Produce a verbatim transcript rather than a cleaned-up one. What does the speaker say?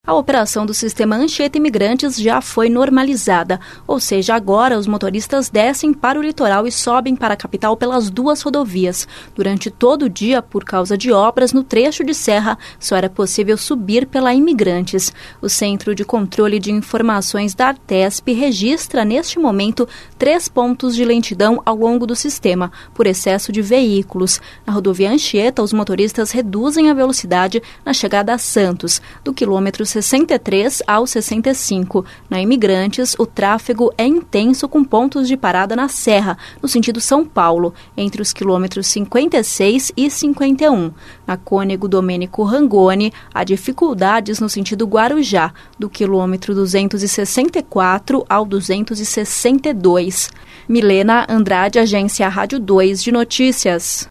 a operação do sistema Anchieta Imigrantes já foi normalizada, ou seja, agora os motoristas descem para o litoral e sobem para a capital pelas duas rodovias. Durante todo o dia, por causa de obras no trecho de serra, só era possível subir pela Imigrantes. O Centro de Controle de Informações da Artesp registra, neste momento, três pontos de lentidão ao longo do sistema, por excesso de veículos. Na rodovia Anchieta, os motoristas reduzem a velocidade na chegada a Santos, do quilômetro sessenta e três ao sessenta e cinco. Na Imigrantes, o tráfego é intenso com pontos de parada na Serra, no sentido São Paulo, entre os quilômetros cinquenta e seis e cinquenta e um. Na Cônego Domênico Rangoni, há dificuldades no sentido Guarujá, do quilômetro duzentos e sessenta e quatro ao duzentos e sessenta e dois. Milena Andrade, Agência Rádio dois de Notícias.